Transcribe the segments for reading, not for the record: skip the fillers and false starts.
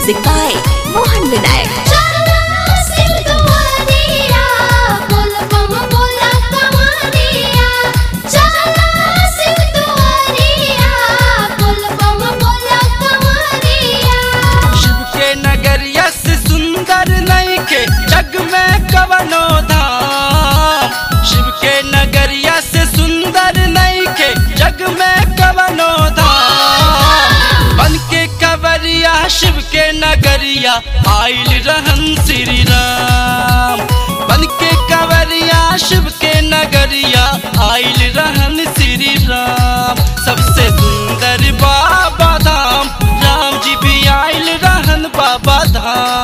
Music by Mohan Vinayak. जग में कवनो धाम शिव के नगरिया से सुंदर नहीं के जग में कवनो धाम बन के कवरिया शिव के नगरिया आइल रहन श्री राम बन के कवरिया शिव के नगरिया आइल रहन श्री राम सबसे सुंदर बाबा धाम राम जी भी आइल रहन बाबा धाम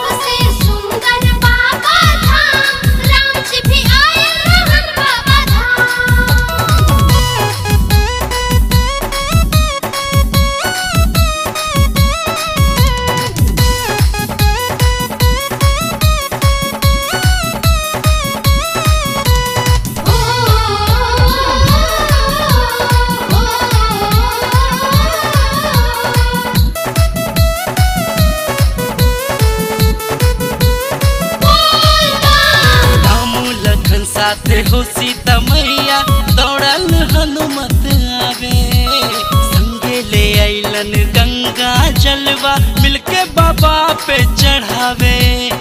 साथे हो सीता मैया दौड़ल हनुमत आवे संगे ले आइलन गंगा जलवा मिलके बाबा पे चढ़ावे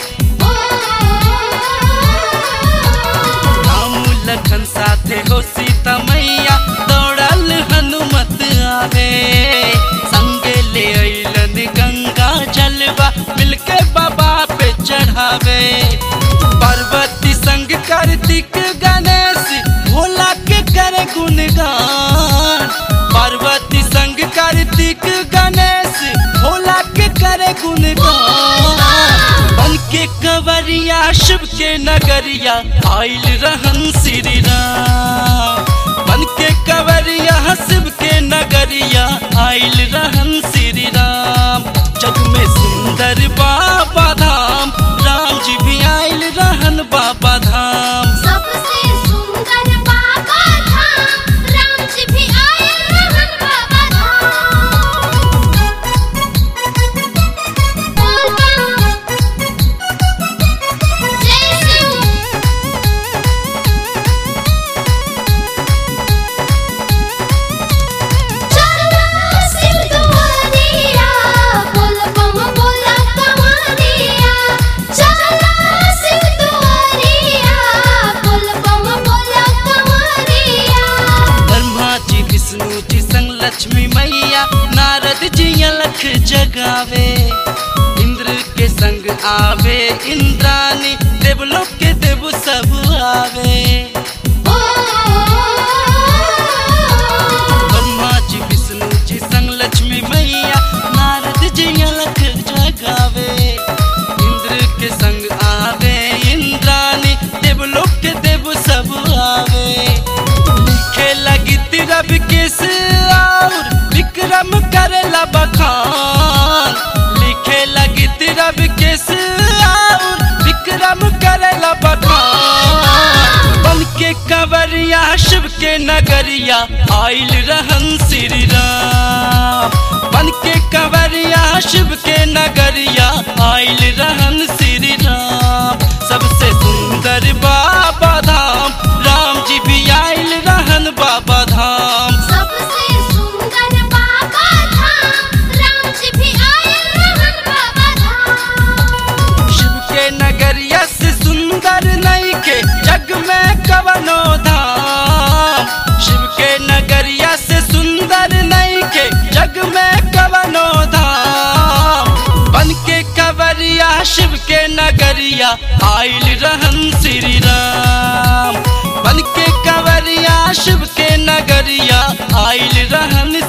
राम लखन साथे हो सीता मैया दौड़ल हनुमत आवे संगे ले आइलन गंगा जलवा मिलके बाबा पे चढ़ावे पार्वती संग कार्तिक गणेश भोला के करे गुणगान पार्वती संग कार्तिक गणेश भोला के करे गुणगान बन के कवरिया शिव के नगरिया आइल रहन श्री राम बन के कवरिया शिव के नगरिया आइल रहन श्री राम जग में सुंदर बाबा धाम राम जी भी आइल रहन बाबा धाम सबसे सुंदर बाबा धाम राम जी भी आइल रहन बाबा धाम बोल जय शिव चलो शिव दुआरिया बोल बम बोला कमानिया चलो शिव दुआरिया बोल बम बोला कमानिया ब्रह्मा जी विष्णु जी संग लक्ष्मी मैया नारद जी अलख जगावे इंद्र के संग आवे इंद्रानी देवलोक के देव सब आवे ब्रह्मा जी विष्णु जी संग लक्ष्मी मैया नारद जी अलख जगावे इंद्र के संग आवे इंद्रानी देवलोक के देव सब आवे लिखे लगी रब किस और विक्रम करेला बखान लिखे लगी रब किस और विक्रम करेला बखान बन के कवरिया शिव के नगरिया आइल रहन श्री राम बन के कवरिया शिव के नगरिया आइल रहन श्री राम सबसे सुंदर बाबा धाम राम जी भी आइल रहन बाबा धाम सबसे सुंदर बाबा धाम राम जी भी आइल रहन बाबा धाम शिव के नगरिया से सुंदर नहीं के जग में कवनो धाम शिव के नगरिया से सुंदर नहीं के जग में कवनो धाम बन के कवरिया शिव के नगरिया आइल रहन श्री राम बन के कवरिया शिव के नगरिया आइल रहन